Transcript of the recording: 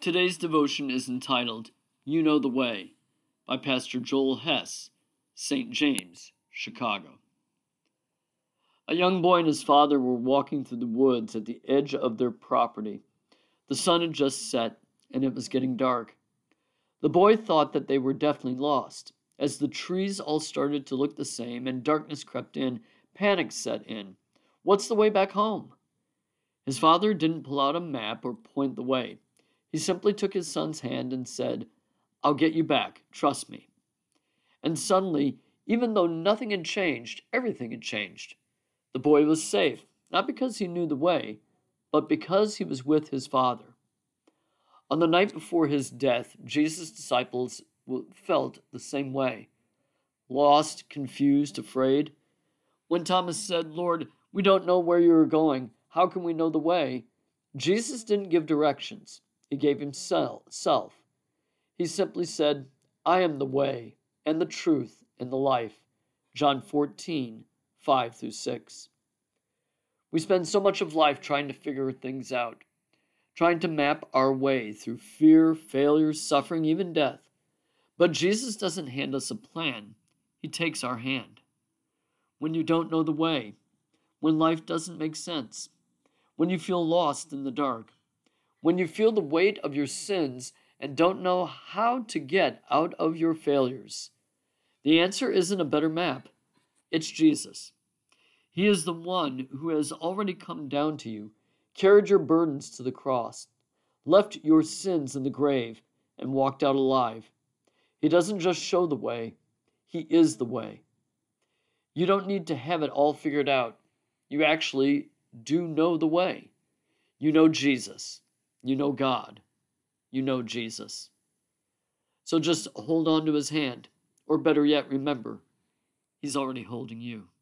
Today's devotion is entitled, You Know the Way, by Pastor Joel Hess, St. James, Chicago. A young boy and his father were walking through the woods at the edge of their property. The sun had just set, and it was getting dark. The boy thought that they were definitely lost. As the trees all started to look the same and darkness crept in, panic set in. What's the way back home? His father didn't pull out a map or point the way. He simply took his son's hand and said, I'll get you back, trust me. And suddenly, even though nothing had changed, everything had changed. The boy was safe, not because he knew the way, but because he was with his father. On the night before his death, Jesus' disciples felt the same way. Lost, confused, afraid. When Thomas said, Lord, we don't know where you are going. How can we know the way? Jesus didn't give directions. He gave himself. He simply said, I am the way and the truth and the life. John 14, 5-6. We spend so much of life trying to figure things out, trying to map our way through fear, failure, suffering, even death. But Jesus doesn't hand us a plan. He takes our hand. When you don't know the way, when life doesn't make sense, when you feel lost in the dark, when you feel the weight of your sins and don't know how to get out of your failures, the answer isn't a better map. It's Jesus. He is the one who has already come down to you, carried your burdens to the cross, left your sins in the grave, and walked out alive. He doesn't just show the way, he is the way. You don't need to have it all figured out. You actually do know the way. You know Jesus. You know God. You know Jesus. So just hold on to his hand, or better yet, remember, he's already holding you.